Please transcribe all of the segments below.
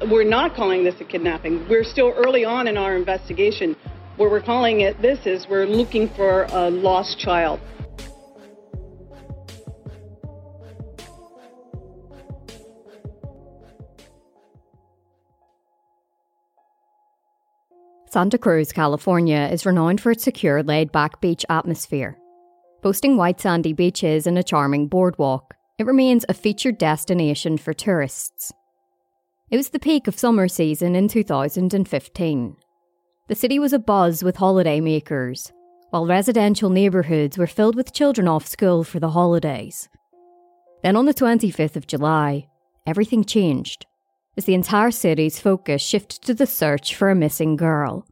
We're not calling this a kidnapping. We're still early on in our investigation. What we're calling it this is we're looking for a lost child. Santa Cruz, California is renowned for its secure, laid-back beach atmosphere. Boasting white sandy beaches and a charming boardwalk, it remains a featured destination for tourists. It was the peak of summer season in 2015. The city was abuzz with holidaymakers, while residential neighbourhoods were filled with children off school for the holidays. Then on the 25th of July, everything changed, as the entire city's focus shifted to the search for a missing girl.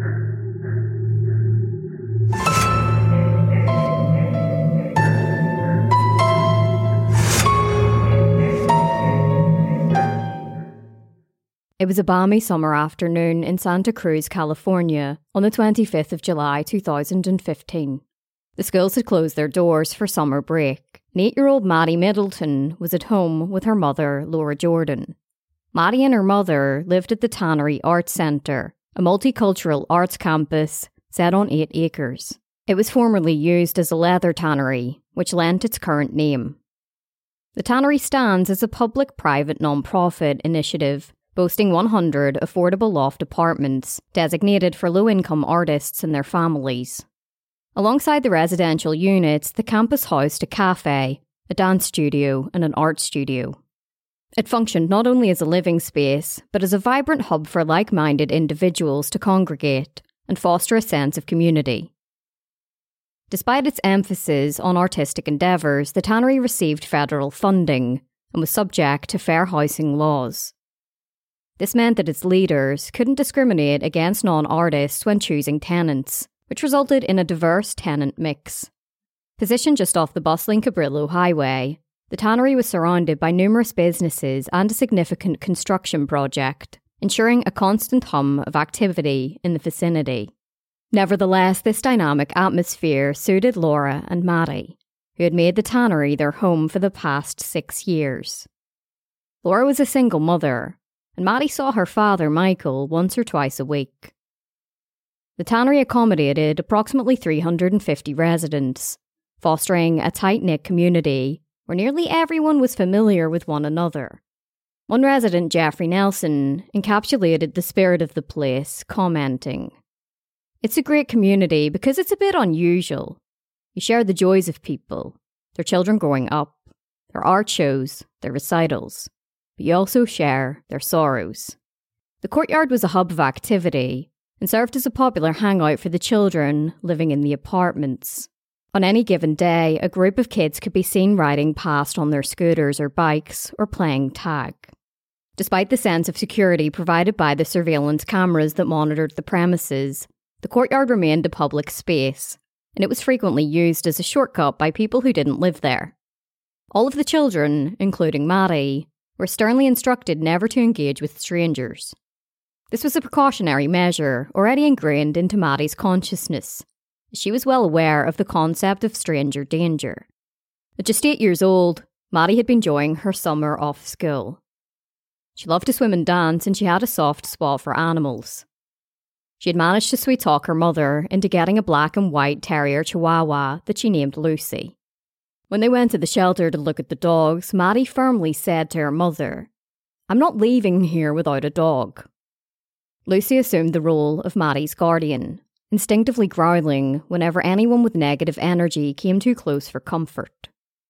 It was a balmy summer afternoon in Santa Cruz, California, on the 25th of July 2015. The schools had closed their doors for summer break, and 8-year-old Maddie Middleton was at home with her mother, Laura Jordan. Maddie and her mother lived at the Tannery Arts Centre, a multicultural arts campus set on 8 acres. It was formerly used as a leather tannery, which lent its current name. The tannery stands as a public-private non-profit initiative boasting 100 affordable loft apartments designated for low-income artists and their families. Alongside the residential units, the campus housed a cafe, a dance studio, and an art studio. It functioned not only as a living space, but as a vibrant hub for like-minded individuals to congregate and foster a sense of community. Despite its emphasis on artistic endeavours, the tannery received federal funding and was subject to fair housing laws. This meant that its leaders couldn't discriminate against non-artists when choosing tenants, which resulted in a diverse tenant mix. Positioned just off the bustling Cabrillo Highway, the tannery was surrounded by numerous businesses and a significant construction project, ensuring a constant hum of activity in the vicinity. Nevertheless, this dynamic atmosphere suited Laura and Maddie, who had made the tannery their home for the past 6 years. Laura was a single mother, and Maddie saw her father, Michael, once or twice a week. The tannery accommodated approximately 350 residents, fostering a tight-knit community where nearly everyone was familiar with one another. One resident, Jeffrey Nelson, encapsulated the spirit of the place, commenting, "It's a great community because it's a bit unusual. You share the joys of people, their children growing up, their art shows, their recitals, but you also share their sorrows." The courtyard was a hub of activity and served as a popular hangout for the children living in the apartments. On any given day, a group of kids could be seen riding past on their scooters or bikes or playing tag. Despite the sense of security provided by the surveillance cameras that monitored the premises, the courtyard remained a public space, and it was frequently used as a shortcut by people who didn't live there. All of the children, including Maddie, were sternly instructed never to engage with strangers. This was a precautionary measure already ingrained into Maddie's consciousness. She was well aware of the concept of stranger danger. At just 8 years old, Maddie had been enjoying her summer off school. She loved to swim and dance, and she had a soft spot for animals. She had managed to sweet-talk her mother into getting a black and white terrier chihuahua that she named Lucy. When they went to the shelter to look at the dogs, Maddie firmly said to her mother, "I'm not leaving here without a dog." Lucy assumed the role of Maddie's guardian, instinctively growling whenever anyone with negative energy came too close for comfort.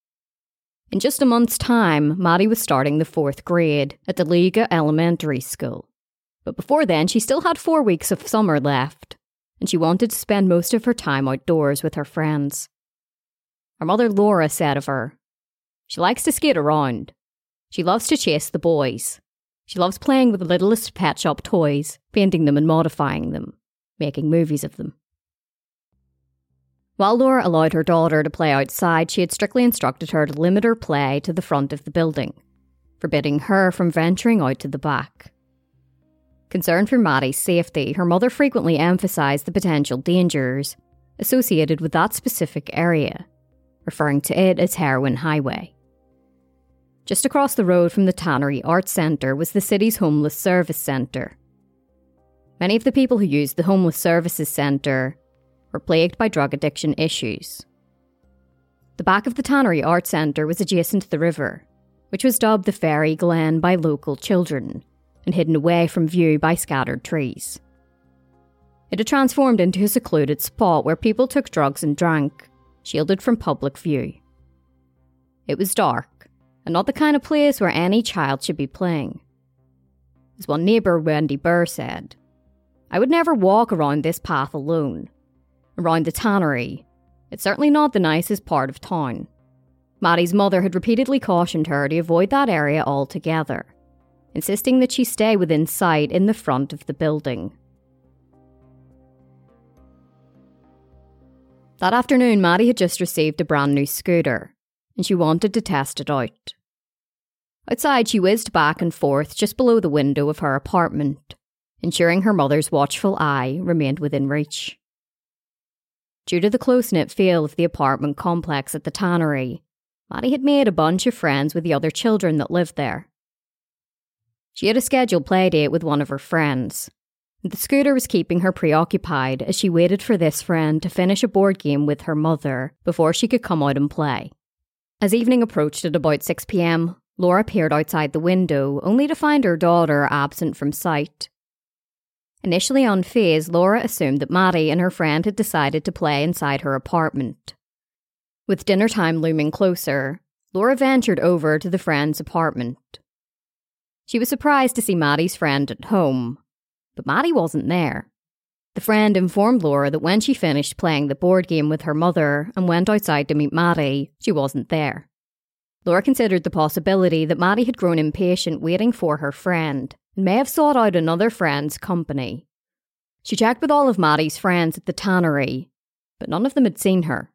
In just a month's time, Maddie was starting the 4th grade at the Liga Elementary School. But before then, she still had 4 weeks of summer left, and she wanted to spend most of her time outdoors with her friends. Her mother Laura said of her, "She likes to skate around. She loves to chase the boys. She loves playing with the littlest pet shop toys, painting them and modifying them, making movies of them." While Laura allowed her daughter to play outside, she had strictly instructed her to limit her play to the front of the building, forbidding her from venturing out to the back. Concerned for Maddie's safety, her mother frequently emphasised the potential dangers associated with that specific area, referring to it as Heroin Highway. Just across the road from the Tannery Arts Centre was the city's Homeless Service Centre. Many of the people who used the Homeless Services Centre were plagued by drug addiction issues. The back of the Tannery Arts Centre was adjacent to the river, which was dubbed the Fairy Glen by local children and hidden away from view by scattered trees. It had transformed into a secluded spot where people took drugs and drank, shielded from public view. It was dark, and not the kind of place where any child should be playing. As one neighbour, Wendy Burr, said, "I would never walk around this path alone. Around the tannery, it's certainly not the nicest part of town." Maddie's mother had repeatedly cautioned her to avoid that area altogether, insisting that she stay within sight in the front of the building. That afternoon, Maddie had just received a brand new scooter, and she wanted to test it out. Outside, she whizzed back and forth just below the window of her apartment, ensuring her mother's watchful eye remained within reach. Due to the close-knit feel of the apartment complex at the tannery, Maddie had made a bunch of friends with the other children that lived there. She had a scheduled playdate with one of her friends, and the scooter was keeping her preoccupied as she waited for this friend to finish a board game with her mother before she could come out and play. As evening approached at about 6 p.m, Laura peered outside the window, only to find her daughter absent from sight. Initially unfazed, Laura assumed that Maddie and her friend had decided to play inside her apartment. With dinner time looming closer, Laura ventured over to the friend's apartment. She was surprised to see Maddie's friend at home, but Maddie wasn't there. The friend informed Laura that when she finished playing the board game with her mother and went outside to meet Maddie, she wasn't there. Laura considered the possibility that Maddie had grown impatient waiting for her friend and may have sought out another friend's company. She checked with all of Maddie's friends at the tannery, but none of them had seen her.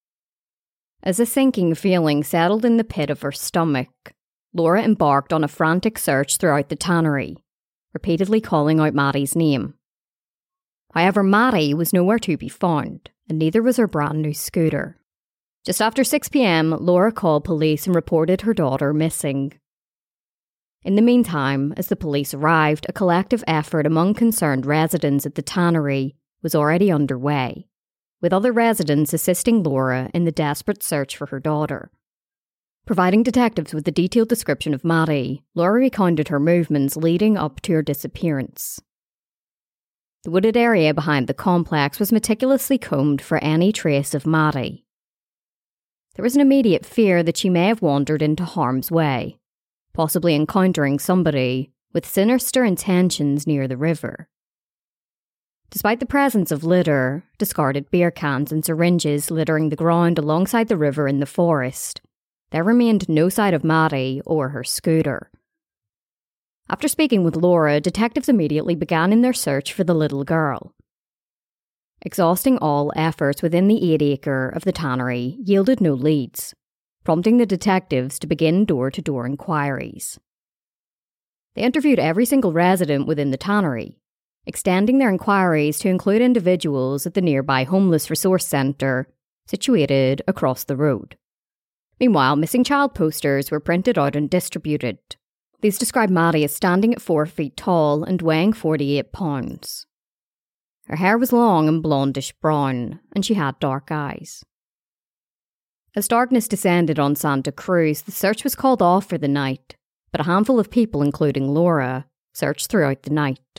As a sinking feeling settled in the pit of her stomach, Laura embarked on a frantic search throughout the tannery, repeatedly calling out Maddie's name. However, Maddie was nowhere to be found, and neither was her brand new scooter. Just after 6 p.m, Laura called police and reported her daughter missing. In the meantime, as the police arrived, a collective effort among concerned residents at the tannery was already underway, with other residents assisting Laura in the desperate search for her daughter. Providing detectives with a detailed description of Maddie, Laura recounted her movements leading up to her disappearance. The wooded area behind the complex was meticulously combed for any trace of Maddie. There was an immediate fear that she may have wandered into harm's way, possibly encountering somebody with sinister intentions near the river. Despite the presence of litter, discarded beer cans and syringes littering the ground alongside the river in the forest, there remained no sight of Maddie or her scooter. After speaking with Laura, detectives immediately began in their search for the little girl. Exhausting all efforts within the 8-acre of the tannery yielded no leads, prompting the detectives to begin door-to-door inquiries. They interviewed every single resident within the tannery, extending their inquiries to include individuals at the nearby homeless resource centre situated across the road. Meanwhile, missing child posters were printed out and distributed. These described Maddie as standing at 4 feet tall and weighing 48 pounds. Her hair was long and blondish brown, and she had dark eyes. As darkness descended on Santa Cruz, the search was called off for the night, but a handful of people, including Laura, searched throughout the night.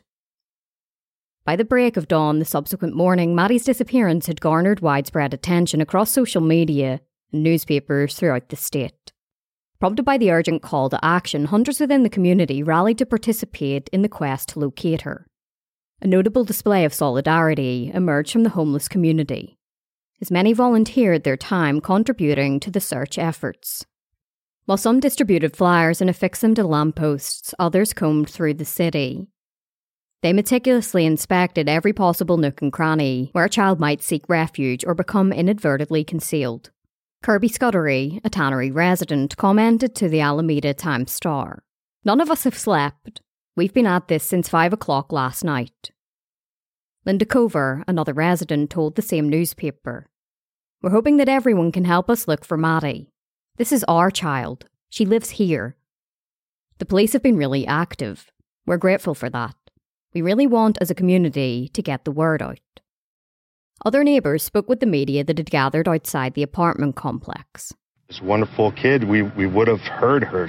By the break of dawn the subsequent morning, Maddie's disappearance had garnered widespread attention across social media and newspapers throughout the state. Prompted by the urgent call to action, hunters within the community rallied to participate in the quest to locate her. A notable display of solidarity emerged from the homeless community, as many volunteered their time contributing to the search efforts. While some distributed flyers and affixed them to lampposts, others combed through the city. They meticulously inspected every possible nook and cranny where a child might seek refuge or become inadvertently concealed. Kirby Scuddery, a tannery resident, commented to the Alameda Times-Star, "None of us have slept. We've been at this since 5 o'clock last night." Linda Cover, another resident, told the same newspaper, "We're hoping that everyone can help us look for Maddie. This is our child. She lives here. The police have been really active. We're grateful for that. We really want, as a community, to get the word out. Other neighbours spoke with the media that had gathered outside the apartment complex. This wonderful kid, we would have heard her.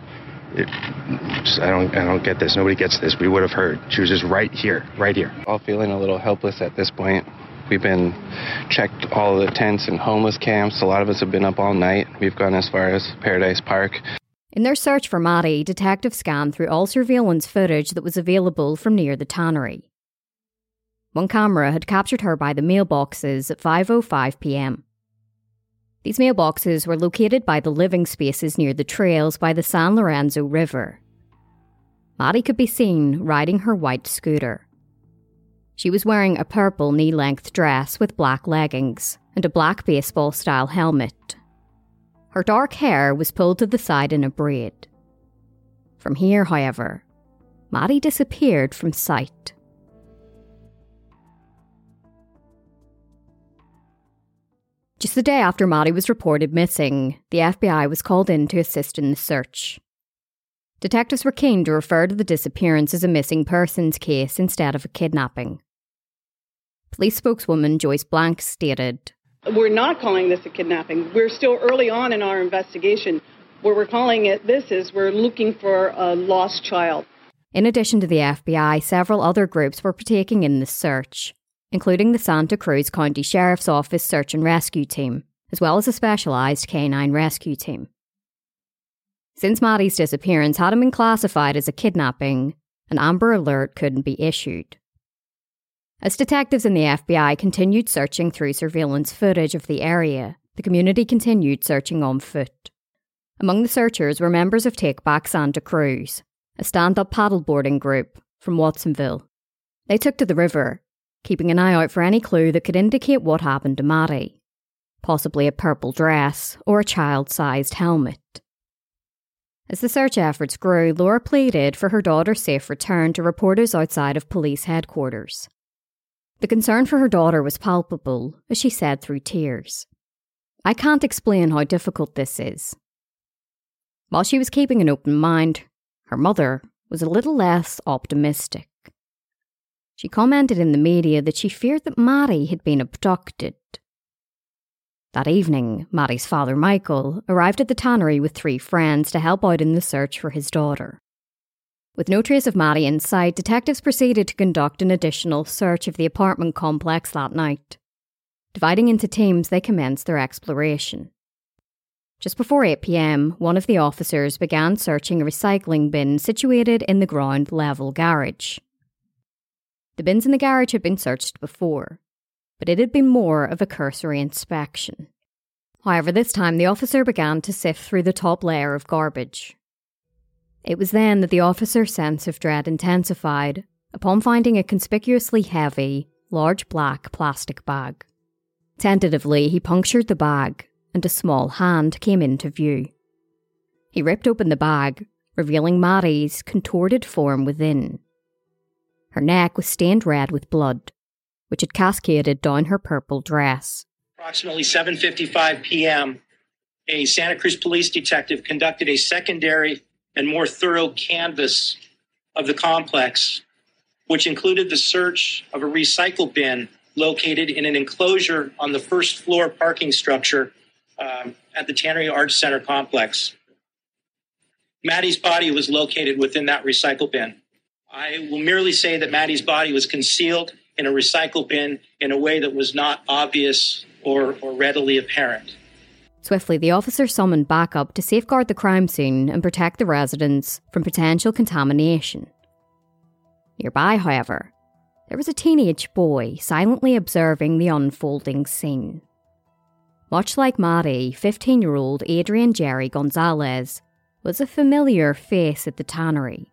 I don't get this. Nobody gets this. We would have heard. She was just right here. All feeling a little helpless at this point. We've been checked all the tents and homeless camps. A lot of us have been up all night. We've gone as far as Paradise Park. In their search for Maddie, detectives scanned through all surveillance footage that was available from near the tannery. One camera had captured her by the mailboxes at 5:05 p.m. These mailboxes were located by the living spaces near the trails by the San Lorenzo River. Maddie could be seen riding her white scooter. She was wearing a purple knee-length dress with black leggings and a black baseball-style helmet. Her dark hair was pulled to the side in a braid. From here, however, Maddie disappeared from sight. Just the day after Maddie was reported missing, the FBI was called in to assist in the search. Detectives were keen to refer to the disappearance as a missing persons case instead of a kidnapping. Police spokeswoman Joyce Blank stated, "We're not calling this a kidnapping. We're still early on in our investigation. Where we're calling it this is we're looking for a lost child." In addition to the FBI, several other groups were partaking in the search, including the Santa Cruz County Sheriff's Office Search and Rescue Team, as well as a specialised canine rescue team. Since Maddie's disappearance hadn't been classified as a kidnapping, an Amber Alert couldn't be issued. As detectives in the FBI continued searching through surveillance footage of the area, the community continued searching on foot. Among the searchers were members of Take Back Santa Cruz, a stand-up paddleboarding group from Watsonville. They took to the river, keeping an eye out for any clue that could indicate what happened to Maddie, possibly a purple dress or a child-sized helmet. As the search efforts grew, Laura pleaded for her daughter's safe return to reporters outside of police headquarters. The concern for her daughter was palpable, as she said through tears. "I can't explain how difficult this is." While she was keeping an open mind, her mother was a little less optimistic. She commented in the media that she feared that Maddie had been abducted. That evening, Maddie's father, Michael, arrived at the tannery with 3 friends to help out in the search for his daughter. With no trace of Maddie in sight, detectives proceeded to conduct an additional search of the apartment complex that night. Dividing into teams, they commenced their exploration. Just before 8 p.m, one of the officers began searching a recycling bin situated in the ground-level garage. The bins in the garage had been searched before, but it had been more of a cursory inspection. However, this time the officer began to sift through the top layer of garbage. It was then that the officer's sense of dread intensified upon finding a conspicuously heavy, large black plastic bag. Tentatively, he punctured the bag, and a small hand came into view. He ripped open the bag, revealing Maddie's contorted form within. Her neck was stained red with blood, which had cascaded down her purple dress. Approximately 7:55 p.m., a Santa Cruz police detective conducted a secondary and more thorough canvass of the complex, which included the search of a recycle bin located in an enclosure on the first floor parking structure at the Tannery Arts Center complex. Maddie's body was located within that recycle bin. I will merely say that Maddie's body was concealed in a recycle bin in a way that was not obvious or readily apparent. Swiftly, the officer summoned backup to safeguard the crime scene and protect the residents from potential contamination. Nearby, however, there was a teenage boy silently observing the unfolding scene. Much like Maddie, 15-year-old Adrian Jerry Gonzalez was a familiar face at the tannery.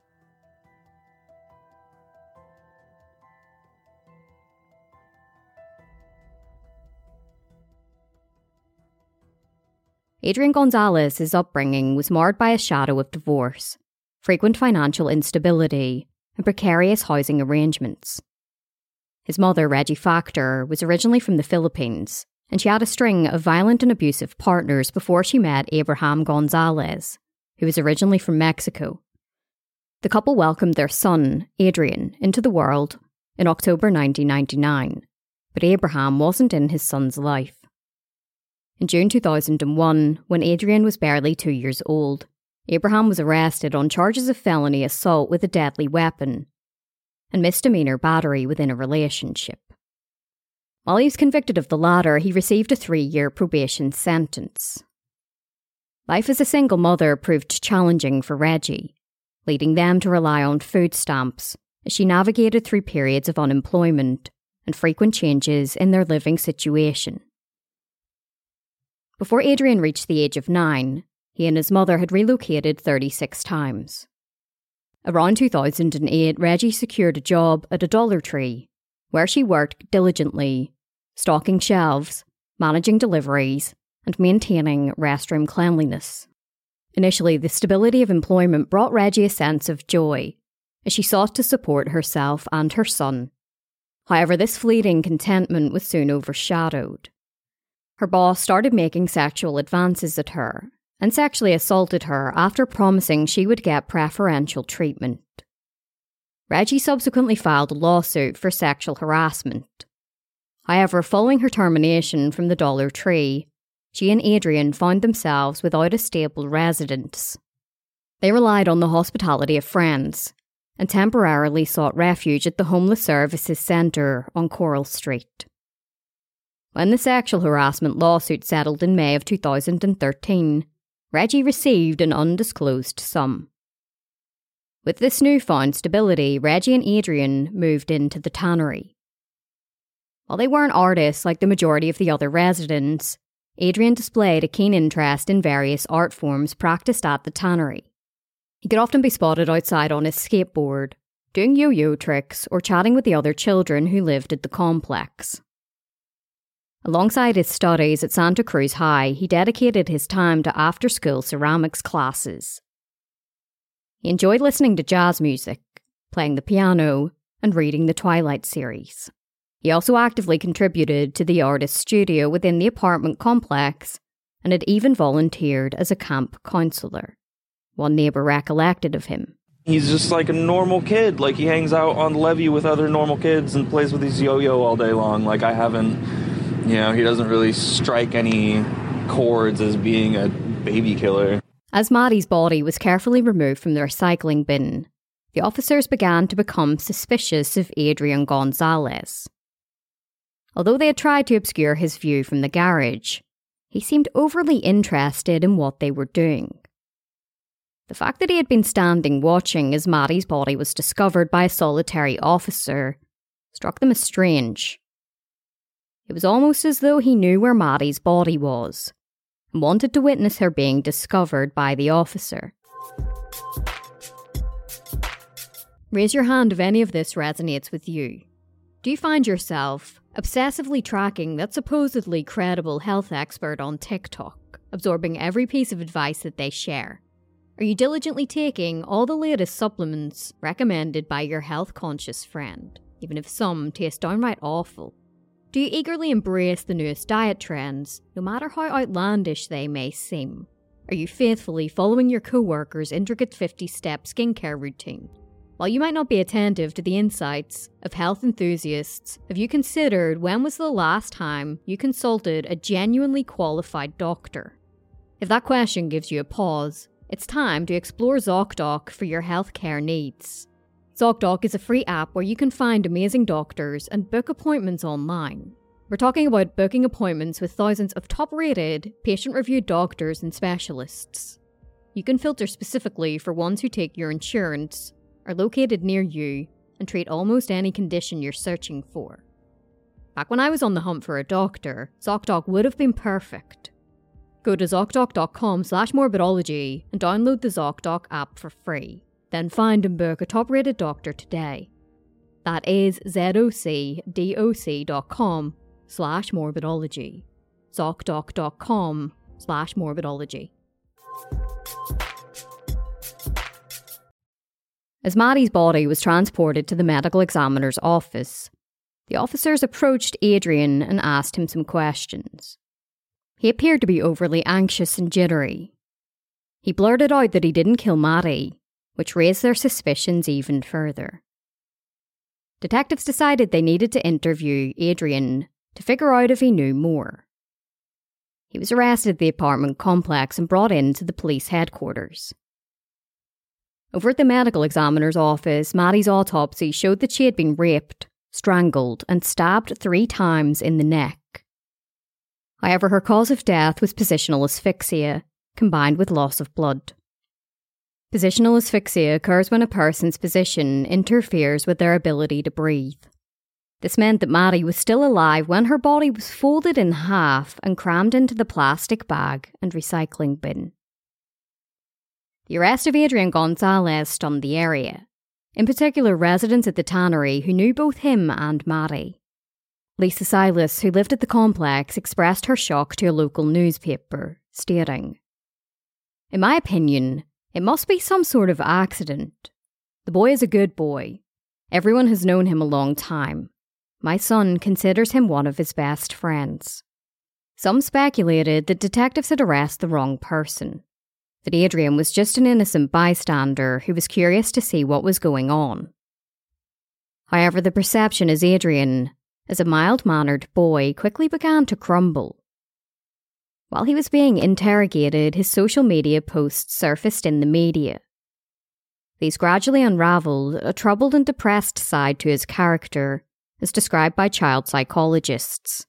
Adrian Gonzalez's upbringing was marred by a shadow of divorce, frequent financial instability, and precarious housing arrangements. His mother, Reggie Factor, was originally from the Philippines, and she had a string of violent and abusive partners before she met Abraham Gonzalez, who was originally from Mexico. The couple welcomed their son, Adrian, into the world in October 1999, but Abraham wasn't in his son's life. In June 2001, when Adrian was barely 2 years old, Abraham was arrested on charges of felony assault with a deadly weapon and misdemeanor battery within a relationship. While he was convicted of the latter, he received a 3-year probation sentence. Life as a single mother proved challenging for Reggie, leading them to rely on food stamps as she navigated through periods of unemployment and frequent changes in their living situation. Before Adrian reached the age of 9, he and his mother had relocated 36 times. Around 2008, Reggie secured a job at a Dollar Tree, where she worked diligently, stocking shelves, managing deliveries, and maintaining restroom cleanliness. Initially, the stability of employment brought Reggie a sense of joy, as she sought to support herself and her son. However, this fleeting contentment was soon overshadowed. Her boss started making sexual advances at her and sexually assaulted her after promising she would get preferential treatment. Reggie subsequently filed a lawsuit for sexual harassment. However, following her termination from the Dollar Tree, she and Adrian found themselves without a stable residence. They relied on the hospitality of friends and temporarily sought refuge at the Homeless Services Centre on Coral Street. When the sexual harassment lawsuit settled in May of 2013, Reggie received an undisclosed sum. With this newfound stability, Reggie and Adrian moved into the tannery. While they weren't artists like the majority of the other residents, Adrian displayed a keen interest in various art forms practiced at the tannery. He could often be spotted outside on his skateboard, doing yo-yo tricks or chatting with the other children who lived at the complex. Alongside his studies at Santa Cruz High, he dedicated his time to after-school ceramics classes. He enjoyed listening to jazz music, playing the piano, and reading the Twilight series. He also actively contributed to the artist's studio within the apartment complex and had even volunteered as a camp counsellor. One neighbour recollected of him. He's just like a normal kid. Like, he hangs out on the levee with other normal kids and plays with his yo-yo all day long. Like, he doesn't really strike any chords as being a baby killer. As Maddie's body was carefully removed from the recycling bin, the officers began to become suspicious of Adrian Gonzalez. Although they had tried to obscure his view from the garage, he seemed overly interested in what they were doing. The fact that he had been standing watching as Maddie's body was discovered by a solitary officer struck them as strange. It was almost as though he knew where Maddie's body was and wanted to witness her being discovered by the officer. Raise your hand if any of this resonates with you. Do you find yourself obsessively tracking that supposedly credible health expert on TikTok, absorbing every piece of advice that they share? Are you diligently taking all the latest supplements recommended by your health-conscious friend, even if some taste downright awful? Do you eagerly embrace the newest diet trends, no matter how outlandish they may seem? Are you faithfully following your co-worker's intricate 50-step skincare routine? While you might not be attentive to the insights of health enthusiasts, have you considered when was the last time you consulted a genuinely qualified doctor? If that question gives you a pause, it's time to explore ZocDoc for your healthcare needs. ZocDoc is a free app where you can find amazing doctors and book appointments online. We're talking about booking appointments with thousands of top-rated, patient-reviewed doctors and specialists. You can filter specifically for ones who take your insurance, are located near you, and treat almost any condition you're searching for. Back when I was on the hunt for a doctor, ZocDoc would have been perfect. Go to ZocDoc.com/morbidology and download the ZocDoc app for free. Then find and book a top-rated doctor today. That is ZocDoc.com/morbidology. ZocDoc.com/morbidology. As Maddie's body was transported to the medical examiner's office, the officers approached Adrian and asked him some questions. He appeared to be overly anxious and jittery. He blurted out that he didn't kill Maddie, which raised their suspicions even further. Detectives decided they needed to interview Adrian to figure out if he knew more. He was arrested at the apartment complex and brought into the police headquarters. Over at the medical examiner's office, Maddie's autopsy showed that she had been raped, strangled, and stabbed 3 times in the neck. However, her cause of death was positional asphyxia, combined with loss of blood. Positional asphyxia occurs when a person's position interferes with their ability to breathe. This meant that Maddie was still alive when her body was folded in half and crammed into the plastic bag and recycling bin. The arrest of Adrian Gonzalez stunned the area, in particular residents at the tannery who knew both him and Maddie. Lisa Silas, who lived at the complex, expressed her shock to a local newspaper, stating, "In my opinion, it must be some sort of accident. The boy is a good boy. Everyone has known him a long time. My son considers him one of his best friends." Some speculated that detectives had arrested the wrong person, that Adrian was just an innocent bystander who was curious to see what was going on. However, the perception of Adrian as a mild-mannered boy quickly began to crumble. While he was being interrogated, his social media posts surfaced in the media. These gradually unravelled a troubled and depressed side to his character, as described by child psychologists.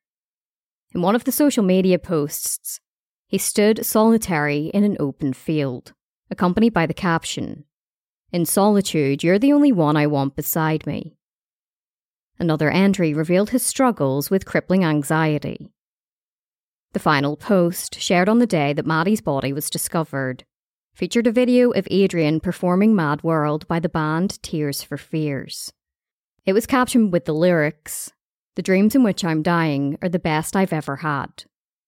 In one of the social media posts, he stood solitary in an open field, accompanied by the caption, "In solitude, you're the only one I want beside me." Another entry revealed his struggles with crippling anxiety. The final post, shared on the day that Maddie's body was discovered, featured a video of Adrian performing Mad World by the band Tears for Fears. It was captioned with the lyrics, "The dreams in which I'm dying are the best I've ever had."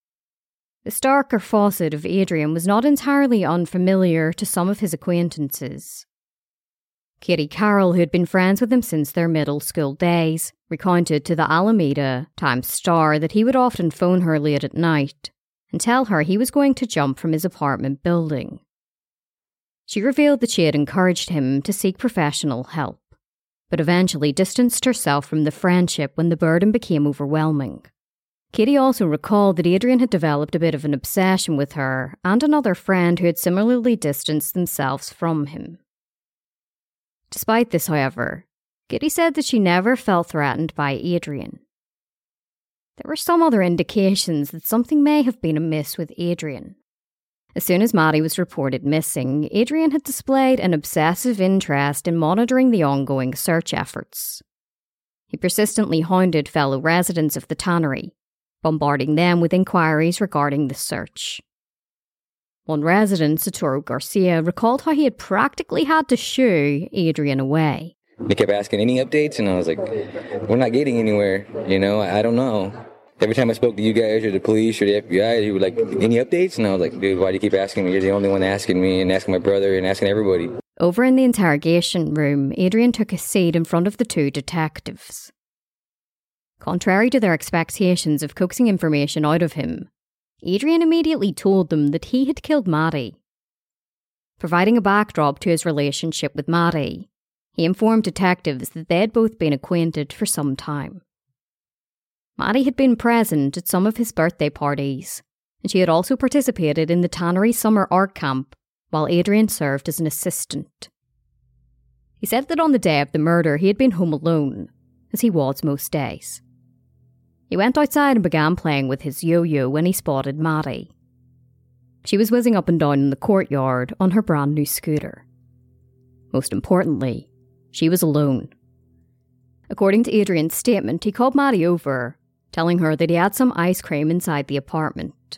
The darker facet of Adrian was not entirely unfamiliar to some of his acquaintances. Katie Carroll, who had been friends with him since their middle school days, recounted to the Alameda Times-Star that he would often phone her late at night and tell her he was going to jump from his apartment building. She revealed that she had encouraged him to seek professional help, but eventually distanced herself from the friendship when the burden became overwhelming. Katie also recalled that Adrian had developed a bit of an obsession with her and another friend who had similarly distanced themselves from him. Despite this, however, Katie said that she never felt threatened by Adrian. There were some other indications that something may have been amiss with Adrian. As soon as Maddie was reported missing, Adrian had displayed an obsessive interest in monitoring the ongoing search efforts. He persistently hounded fellow residents of the tannery, bombarding them with inquiries regarding the search. One resident, Satoru Garcia, recalled how he had practically had to shoo Adrian away. They kept asking any updates, and I was like, we're not getting anywhere, I don't know. Every time I spoke to you guys or the police or the FBI, you were like, any updates? And I was like, dude, why do you keep asking me? You're the only one asking me and asking my brother and asking everybody. Over in the interrogation room, Adrian took a seat in front of the 2 detectives. Contrary to their expectations of coaxing information out of him, Adrian immediately told them that he had killed Maddie. Providing a backdrop to his relationship with Maddie, he informed detectives that they had both been acquainted for some time. Maddie had been present at some of his birthday parties, and she had also participated in the tannery summer art camp while Adrian served as an assistant. He said that on the day of the murder he had been home alone, as he was most days. He went outside and began playing with his yo-yo when he spotted Maddie. She was whizzing up and down in the courtyard on her brand new scooter. Most importantly, she was alone. According to Adrian's statement, he called Maddie over, telling her that he had some ice cream inside the apartment.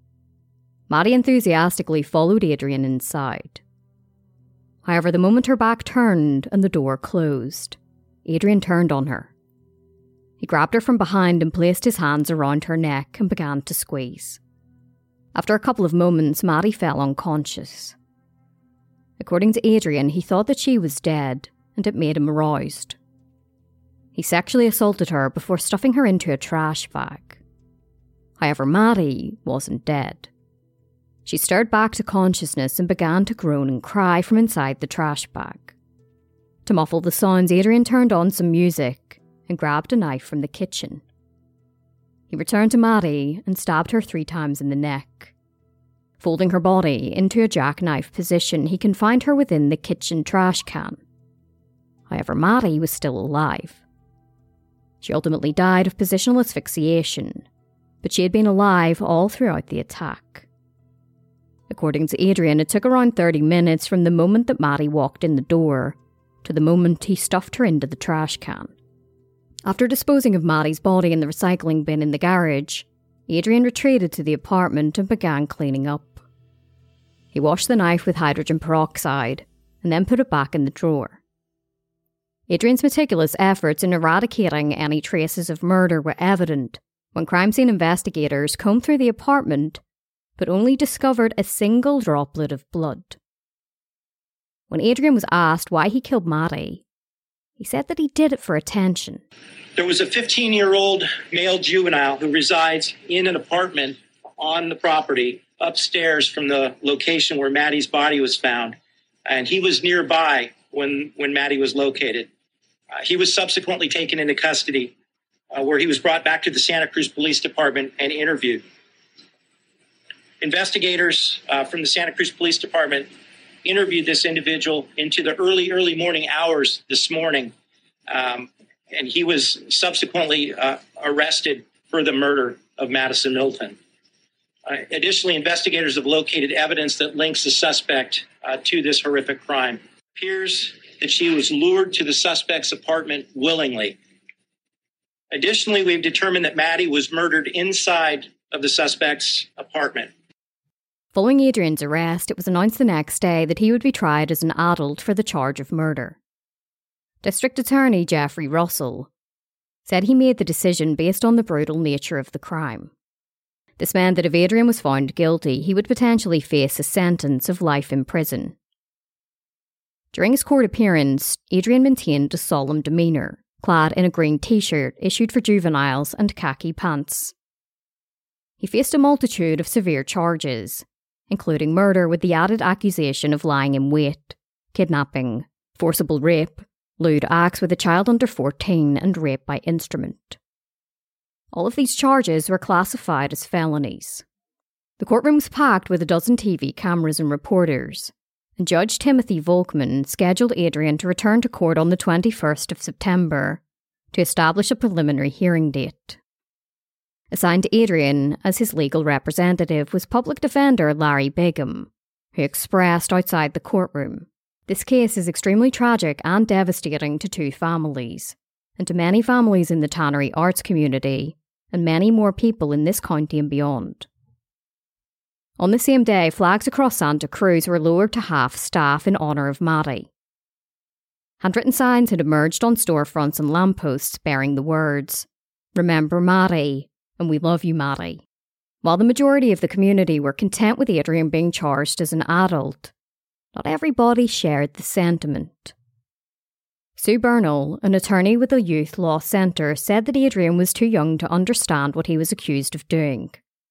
Maddie enthusiastically followed Adrian inside. However, the moment her back turned and the door closed, Adrian turned on her. He grabbed her from behind and placed his hands around her neck and began to squeeze. After a couple of moments, Maddie fell unconscious. According to Adrian, he thought that she was dead, and it made him aroused. He sexually assaulted her before stuffing her into a trash bag. However, Maddie wasn't dead. She stirred back to consciousness and began to groan and cry from inside the trash bag. To muffle the sounds, Adrian turned on some music and grabbed a knife from the kitchen. He returned to Maddie and stabbed her 3 times in the neck. Folding her body into a jackknife position, he confined her within the kitchen trash can. However, Maddie was still alive. She ultimately died of positional asphyxiation, but she had been alive all throughout the attack. According to Adrian, it took around 30 minutes from the moment that Maddie walked in the door to the moment he stuffed her into the trash can. After disposing of Maddie's body in the recycling bin in the garage, Adrian retreated to the apartment and began cleaning up. He washed the knife with hydrogen peroxide and then put it back in the drawer. Adrian's meticulous efforts in eradicating any traces of murder were evident when crime scene investigators combed through the apartment but only discovered a single droplet of blood. When Adrian was asked why he killed Maddie, he said that he did it for attention. There was a 15-year-old male juvenile who resides in an apartment on the property upstairs from the location where Maddie's body was found, and he was nearby when Maddie was located. He was subsequently taken into custody, where he was brought back to the Santa Cruz Police Department and interviewed. Investigators from the Santa Cruz Police Department interviewed this individual into the early morning hours this morning, and he was subsequently arrested for the murder of Madison Milton. Additionally, investigators have located evidence that links the suspect to this horrific crime. It appears that she was lured to the suspect's apartment willingly. Additionally, we've determined that Maddie was murdered inside of the suspect's apartment. Following Adrian's arrest, it was announced the next day that he would be tried as an adult for the charge of murder. District Attorney Jeffrey Russell said he made the decision based on the brutal nature of the crime. This meant that if Adrian was found guilty, he would potentially face a sentence of life in prison. During his court appearance, Adrian maintained a solemn demeanour, clad in a green t-shirt issued for juveniles and khaki pants. He faced a multitude of severe charges, including murder with the added accusation of lying in wait, kidnapping, forcible rape, lewd acts with a child under 14 and rape by instrument. All of these charges were classified as felonies. The courtroom was packed with a dozen TV cameras and reporters, and Judge Timothy Volkman scheduled Adrian to return to court on the 21st of September to establish a preliminary hearing date. Assigned to Adrian as his legal representative was public defender Larry Bigham, who expressed outside the courtroom, "This case is extremely tragic and devastating to 2 families, and to many families in the Tannery arts community, and many more people in this county and beyond." On the same day, flags across Santa Cruz were lowered to half staff in honour of Maddie. Handwritten signs had emerged on storefronts and lampposts bearing the words, "Remember Maddie," and "We love you, Maddie." While the majority of the community were content with Adrian being charged as an adult, not everybody shared the sentiment. Sue Bernal, an attorney with the Youth Law Centre, said that Adrian was too young to understand what he was accused of doing.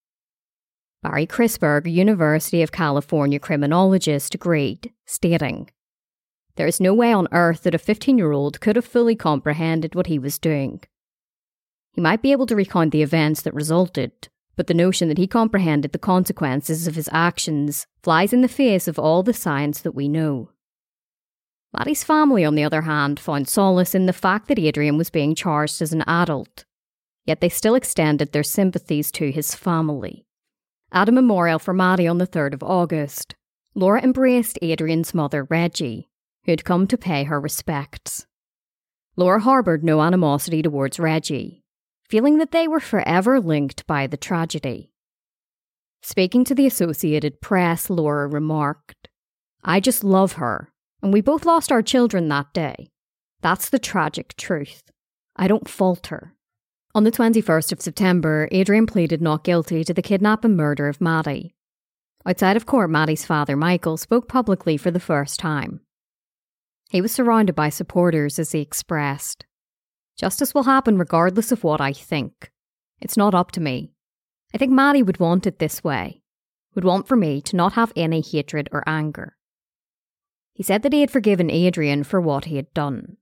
Barry Crisberg, a University of California criminologist, agreed, stating, "There is no way on earth that a 15-year-old could have fully comprehended what he was doing. He might be able to recount the events that resulted, but the notion that he comprehended the consequences of his actions flies in the face of all the science that we know." Maddie's family, on the other hand, found solace in the fact that Adrian was being charged as an adult, yet they still extended their sympathies to his family. At a memorial for Maddie on the 3rd of August, Laura embraced Adrian's mother, Reggie, who had come to pay her respects. Laura harboured no animosity towards Reggie, feeling that they were forever linked by the tragedy. Speaking to the Associated Press, Laura remarked, "I just love her, and we both lost our children that day. That's the tragic truth. I don't fault her." On the 21st of September, Adrian pleaded not guilty to the kidnap and murder of Maddie. Outside of court, Maddie's father, Michael, spoke publicly for the first time. He was surrounded by supporters as he expressed, "Justice will happen regardless of what I think. It's not up to me. I think Maddie would want it this way. would want for me to not have any hatred or anger. He said that he had forgiven Adrian for what he had done.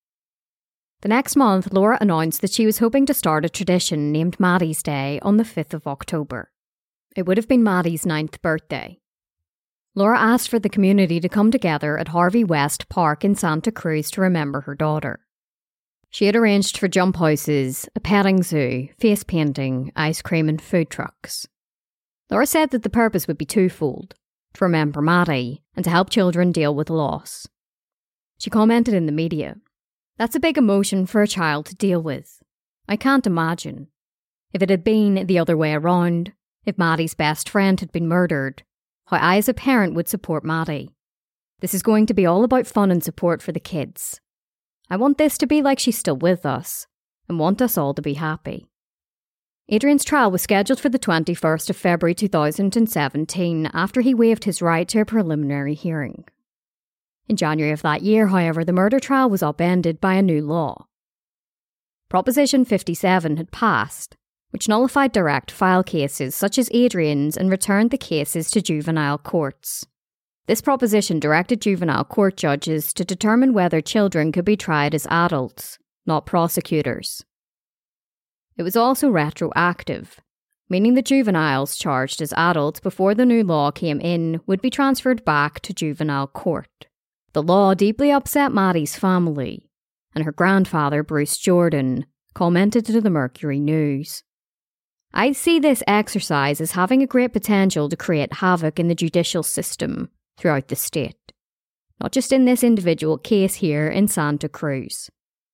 The next month, Laura announced that she was hoping to start a tradition named Maddie's Day on the 5th of October. It would have been Maddie's 9th birthday. Laura asked for the community to come together at Harvey West Park in Santa Cruz to remember her daughter. She had arranged for jump houses, a petting zoo, face painting, ice cream and food trucks. Laura said that the purpose would be twofold: to remember Maddie and to help children deal with loss. She commented in the media, "That's a big emotion for a child to deal with. I can't imagine. If it had been the other way around, if Maddie's best friend had been murdered, how I as a parent would support Maddie. This is going to be all about fun and support for the kids. I want this to be like she's still with us, and want us all to be happy." Adrian's trial was scheduled for the 21st of February 2017 after he waived his right to a preliminary hearing. In January of that year, however, the murder trial was upended by a new law. Proposition 57 had passed, which nullified direct file cases such as Adrian's and returned the cases to juvenile courts. This proposition directed juvenile court judges to determine whether children could be tried as adults, not prosecutors. It was also retroactive, meaning that juveniles charged as adults before the new law came in would be transferred back to juvenile court. The law deeply upset Maddie's family, and her grandfather, Bruce Jordan, commented to the Mercury News, "I see this exercise as having a great potential to create havoc in the judicial system throughout the state, not just in this individual case here in Santa Cruz."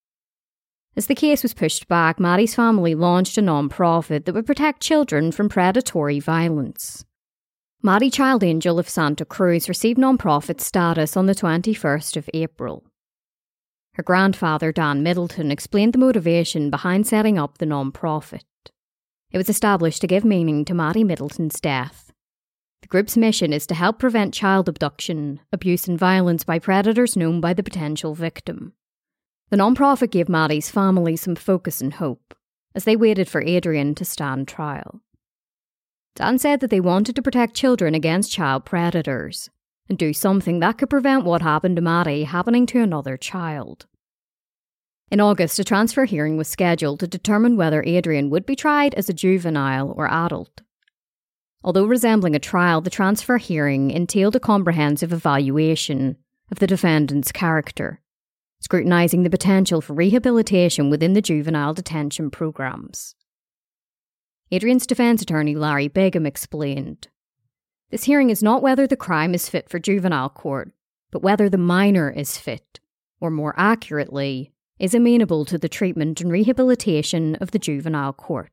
As the case was pushed back, Maddie's family launched a non-profit that would protect children from predatory violence. Maddie Child Angel of Santa Cruz received non-profit status on the 21st of April. Her grandfather, Dan Middleton, explained the motivation behind setting up the non-profit. It was established to give meaning to Maddie Middleton's death. The group's mission is to help prevent child abduction, abuse and violence by predators known by the potential victim. The non-profit gave Maddie's family some focus and hope as they waited for Adrian to stand trial. Dan said that they wanted to protect children against child predators and do something that could prevent what happened to Maddie happening to another child. In August, a transfer hearing was scheduled to determine whether Adrian would be tried as a juvenile or adult. Although resembling a trial, the transfer hearing entailed a comprehensive evaluation of the defendant's character, scrutinising the potential for rehabilitation within the juvenile detention programs. Adrian's defence attorney Larry Bigham explained, "This hearing is not whether the crime is fit for juvenile court, but whether the minor is fit, or more accurately, is amenable to the treatment and rehabilitation of the juvenile court."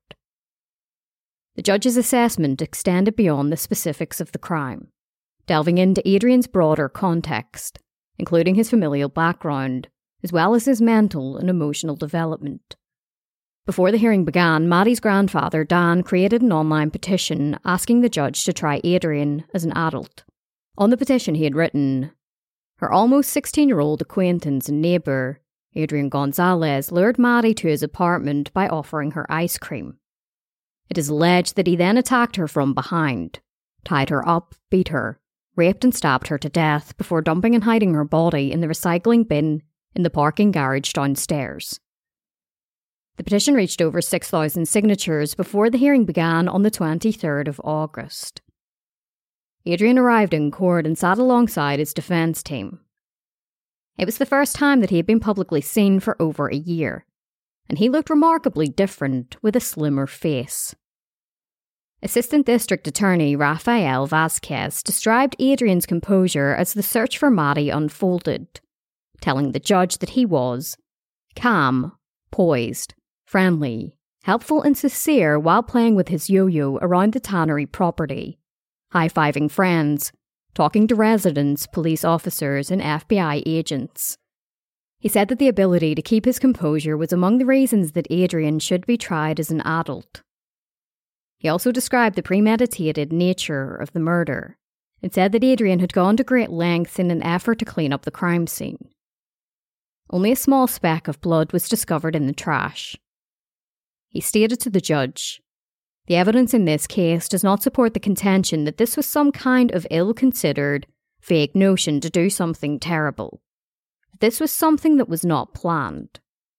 The judge's assessment extended beyond the specifics of the crime, delving into Adrian's broader context, including his familial background, as well as his mental and emotional development. Before the hearing began, Maddie's grandfather, Dan, created an online petition asking the judge to try Adrian as an adult. On the petition he had written, "Her almost 16-year-old acquaintance and neighbour, Adrian Gonzalez, lured Maddie to his apartment by offering her ice cream. It is alleged that he then attacked her from behind, tied her up, beat her, raped and stabbed her to death before dumping and hiding her body in the recycling bin in the parking garage downstairs." The petition reached over 6,000 signatures before the hearing began on the 23rd of August. Adrian arrived in court and sat alongside his defence team. It was the first time that he had been publicly seen for over a year, and he looked remarkably different with a slimmer face. Assistant District Attorney Rafael Vasquez described Adrian's composure as the search for Maddie unfolded, telling the judge that he was calm, poised, friendly, helpful and sincere while playing with his yo-yo around the tannery property, high-fiving friends, talking to residents, police officers and FBI agents. He said that the ability to keep his composure was among the reasons that Adrian should be tried as an adult. He also described the premeditated nature of the murder and said that Adrian had gone to great lengths in an effort to clean up the crime scene. Only a small speck of blood was discovered in the trash. He stated to the judge, The evidence in this case does not support the contention that this was some kind of ill-considered, fake notion to do something terrible. This was something that was not planned.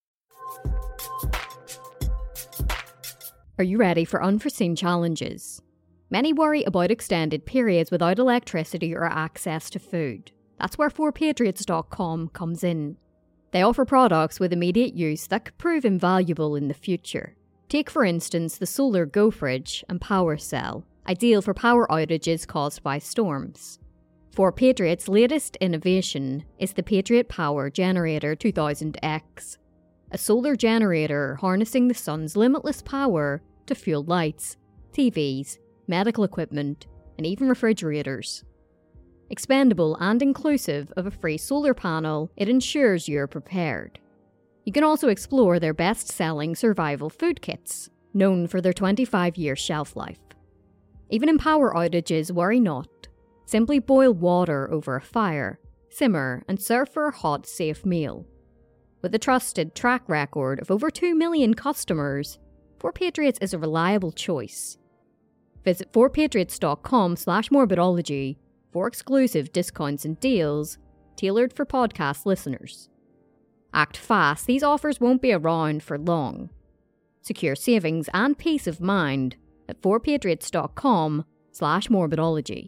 Are you ready for unforeseen challenges? Many worry about extended periods without electricity or access to food. That's where 4patriots.com comes in. They offer products with immediate use that could prove invaluable in the future. Take, for instance, the Solar Go Fridge and Power Cell, ideal for power outages caused by storms. 4Patriot's latest innovation is the Patriot Power Generator 2000X, a solar generator harnessing the sun's limitless power to fuel lights, TVs, medical equipment, and even refrigerators. Expendable and inclusive of a free solar panel, it ensures you're prepared. You can also explore their best-selling survival food kits, known for their 25-year shelf life. Even in power outages, worry not. Simply boil water over a fire, simmer, and serve for a hot, safe meal. With a trusted track record of over 2 million customers, 4Patriots is a reliable choice. Visit 4patriots.com/morbidology for exclusive discounts and deals tailored for podcast listeners. Act fast, these offers won't be around for long. Secure savings and peace of mind at 4patriots.com/morbidology.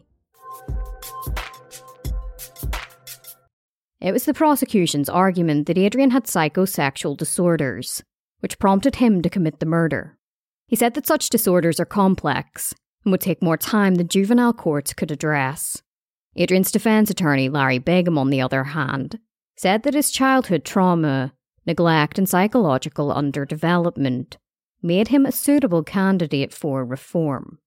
It was the prosecution's argument that Adrian had psychosexual disorders, which prompted him to commit the murder. He said that such disorders are complex and would take more time than juvenile courts could address. Adrian's defense attorney, Larry Begum, on the other hand, said that his childhood trauma, neglect, and psychological underdevelopment made him a suitable candidate for reform.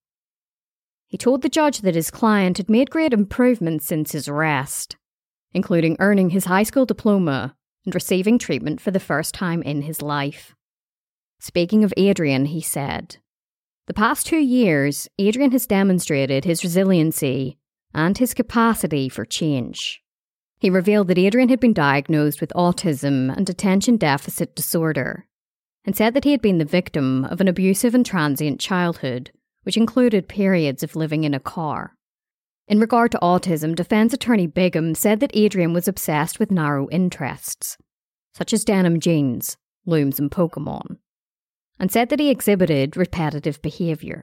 He told the judge that his client had made great improvements since his arrest, including earning his high school diploma and receiving treatment for the first time in his life. Speaking of Adrian, he said, "The past 2 years, Adrian has demonstrated his resiliency and his capacity for change." He revealed that Adrian had been diagnosed with autism and attention deficit disorder, and said that he had been the victim of an abusive and transient childhood, which included periods of living in a car. In regard to autism, defense attorney Begum said that Adrian was obsessed with narrow interests, such as denim jeans, looms and Pokemon, and said that he exhibited repetitive behaviour.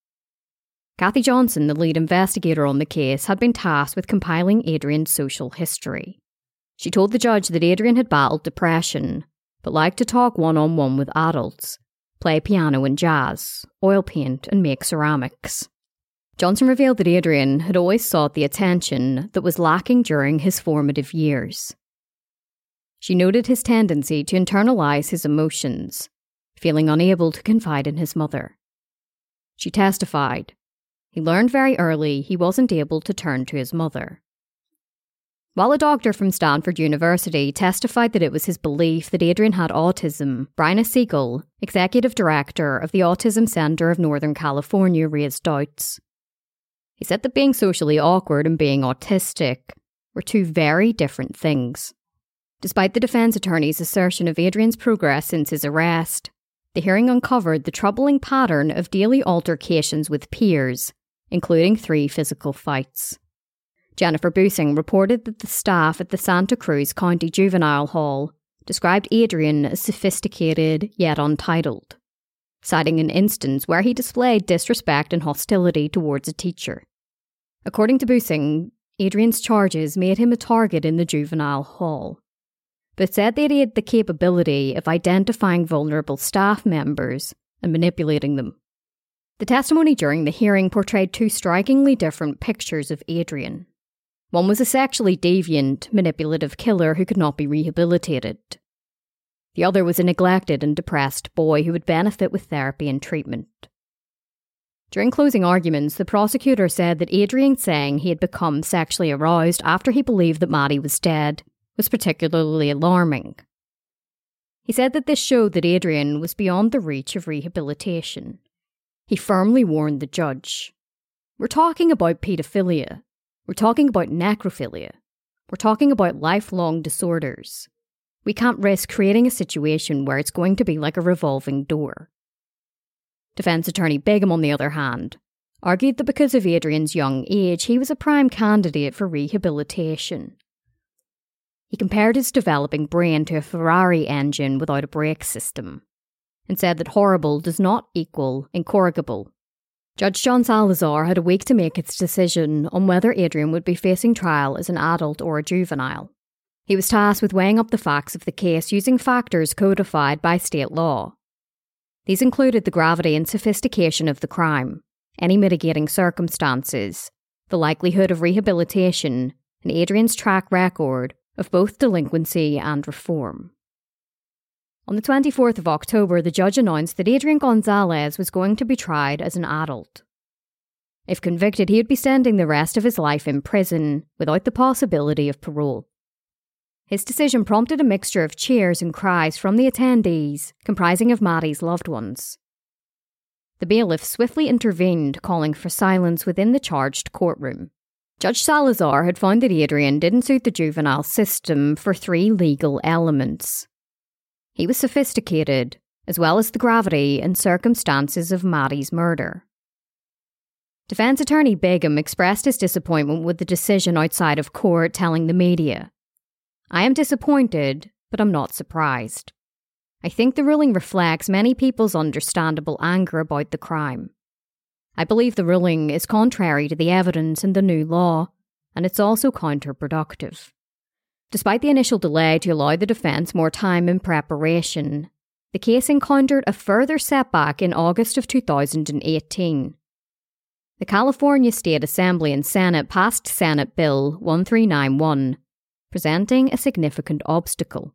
Kathy Johnson, the lead investigator on the case, had been tasked with compiling Adrian's social history. She told the judge that Adrian had battled depression, but liked to talk one-on-one with adults, play piano and jazz, oil paint and make ceramics. Johnson revealed that Adrian had always sought the attention that was lacking during his formative years. She noted his tendency to internalise his emotions, feeling unable to confide in his mother. She testified, "He learned very early he wasn't able to turn to his mother." While a doctor from Stanford University testified that it was his belief that Adrian had autism, Brian Siegel, executive director of the Autism Center of Northern California, raised doubts. He said that being socially awkward and being autistic were two very different things. Despite the defense attorney's assertion of Adrian's progress since his arrest, the hearing uncovered the troubling pattern of daily altercations with peers, including 3 physical fights. Jennifer Busing reported that the staff at the Santa Cruz County Juvenile Hall described Adrian as sophisticated yet untitled, citing an instance where he displayed disrespect and hostility towards a teacher. According to Busing, Adrian's charges made him a target in the juvenile hall, but said that he had the capability of identifying vulnerable staff members and manipulating them. The testimony during the hearing portrayed 2 strikingly different pictures of Adrian. One was a sexually deviant, manipulative killer who could not be rehabilitated. The other was a neglected and depressed boy who would benefit with therapy and treatment. During closing arguments, the prosecutor said that Adrian saying he had become sexually aroused after he believed that Maddie was dead was particularly alarming. He said that this showed that Adrian was beyond the reach of rehabilitation. He firmly warned the judge, "We're talking about paedophilia. We're talking about necrophilia. We're talking about lifelong disorders. We can't risk creating a situation where it's going to be like a revolving door." Defence attorney Begum, on the other hand, argued that because of Adrian's young age, he was a prime candidate for rehabilitation. He compared his developing brain to a Ferrari engine without a brake system, and said that horrible does not equal incorrigible. Judge John Salazar had a week to make its decision on whether Adrian would be facing trial as an adult or a juvenile. He was tasked with weighing up the facts of the case using factors codified by state law. These included the gravity and sophistication of the crime, any mitigating circumstances, the likelihood of rehabilitation, and Adrian's track record of both delinquency and reform. On the 24th of October, the judge announced that Adrian Gonzalez was going to be tried as an adult. If convicted, he would be spending the rest of his life in prison without the possibility of parole. His decision prompted a mixture of cheers and cries from the attendees, comprising of Maddie's loved ones. The bailiff swiftly intervened, calling for silence within the charged courtroom. Judge Salazar had found that Adrian didn't suit the juvenile system for 3 legal elements. He was sophisticated, as well as the gravity and circumstances of Maddie's murder. Defence attorney Begum expressed his disappointment with the decision outside of court, telling the media, "I am disappointed, but I'm not surprised. I think the ruling reflects many people's understandable anger about the crime. I believe the ruling is contrary to the evidence in the new law, and it's also counterproductive." Despite the initial delay to allow the defence more time in preparation, the case encountered a further setback in August of 2018. The California State Assembly and Senate passed Senate Bill 1391, presenting a significant obstacle.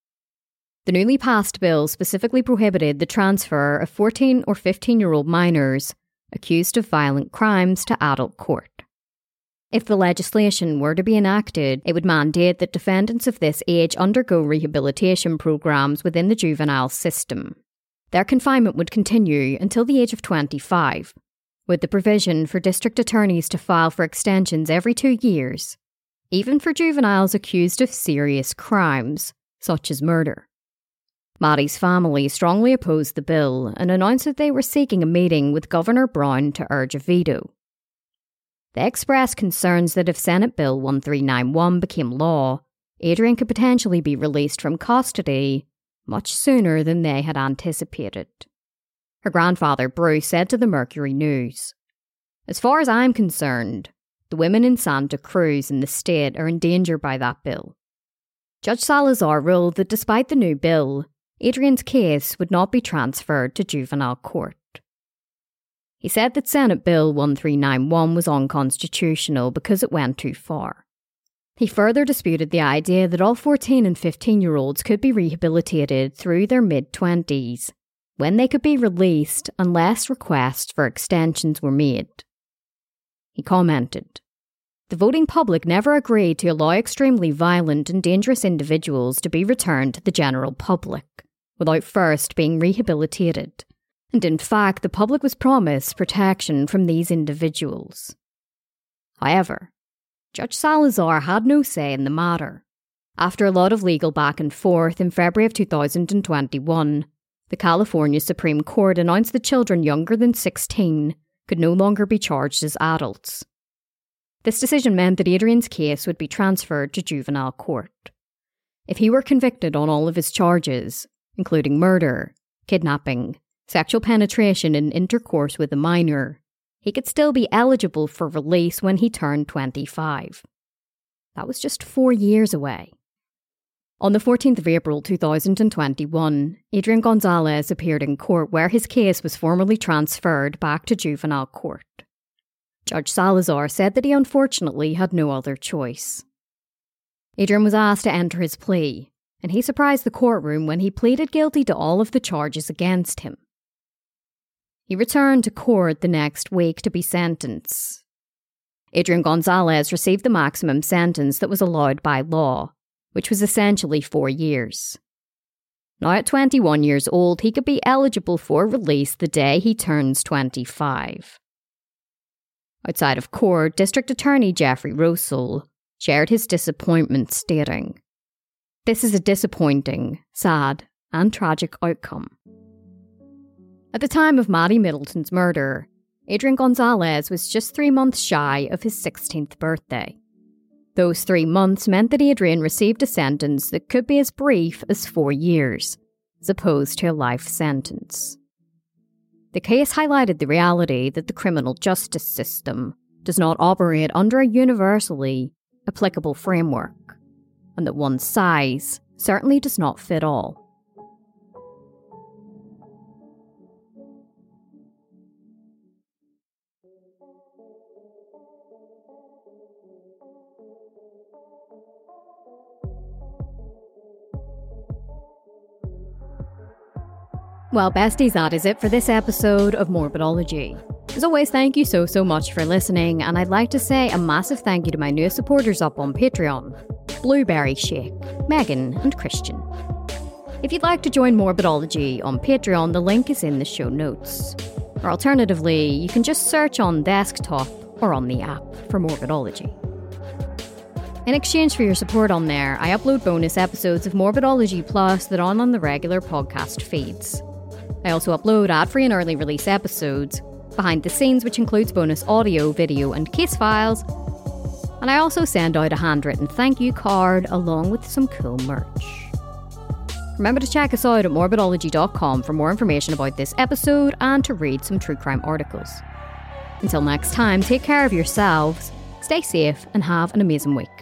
The newly passed bill specifically prohibited the transfer of 14 or 15-year-old minors accused of violent crimes to adult court. If the legislation were to be enacted, it would mandate that defendants of this age undergo rehabilitation programs within the juvenile system. Their confinement would continue until the age of 25, with the provision for district attorneys to file for extensions every 2 years, even for juveniles accused of serious crimes, such as murder. Maddie's family strongly opposed the bill and announced that they were seeking a meeting with Governor Brown to urge a veto. They expressed concerns that if Senate Bill 1391 became law, Adrian could potentially be released from custody much sooner than they had anticipated. Her grandfather, Bruce, said to the Mercury News, "As far as I'm concerned, the women in Santa Cruz and the state are in danger by that bill." Judge Salazar ruled that despite the new bill, Adrian's case would not be transferred to juvenile court. He said that Senate Bill 1391 was unconstitutional because it went too far. He further disputed the idea that all 14 and 15-year-olds could be rehabilitated through their mid-20s, when they could be released unless requests for extensions were made. He commented, "The voting public never agreed to allow extremely violent and dangerous individuals to be returned to the general public, without first being rehabilitated. And in fact, the public was promised protection from these individuals." However, Judge Salazar had no say in the matter. After a lot of legal back and forth, in February of 2021, the California Supreme Court announced that children younger than 16 could no longer be charged as adults. This decision meant that Adrian's case would be transferred to juvenile court. If he were convicted on all of his charges, including murder, kidnapping, sexual penetration and intercourse with a minor, he could still be eligible for release when he turned 25. That was just 4 years away. On the 14th of April 2021, Adrian Gonzalez appeared in court where his case was formally transferred back to juvenile court. Judge Salazar said that he unfortunately had no other choice. Adrian was asked to enter his plea, and he surprised the courtroom when he pleaded guilty to all of the charges against him. He returned to court the next week to be sentenced. Adrian Gonzalez received the maximum sentence that was allowed by law, which was essentially 4 years. Now at 21 years old, he could be eligible for release the day he turns 25. Outside of court, District Attorney Jeffrey Rosel shared his disappointment, stating, "This is a disappointing, sad, and tragic outcome." At the time of Maddie Middleton's murder, Adrian Gonzalez was just 3 months shy of his 16th birthday. Those 3 months meant that Adrian received a sentence that could be as brief as 4 years, as opposed to a life sentence. The case highlighted the reality that the criminal justice system does not operate under a universally applicable framework, and that one size certainly does not fit all. Well, besties, that is it for this episode of Morbidology. As always, thank you so much for listening, and I'd like to say a massive thank you to my newest supporters up on Patreon, Blueberry Shake, Megan and Christian. If you'd like to join Morbidology on Patreon, the link is in the show notes. Or alternatively, you can just search on desktop or on the app for Morbidology. In exchange for your support on there, I upload bonus episodes of Morbidology Plus that aren't on the regular podcast feeds. I also upload ad-free and early release episodes, behind the scenes, which includes bonus audio, video and case files, and I also send out a handwritten thank you card along with some cool merch. Remember to check us out at morbidology.com for more information about this episode and to read some true crime articles. Until next time, take care of yourselves, stay safe and have an amazing week.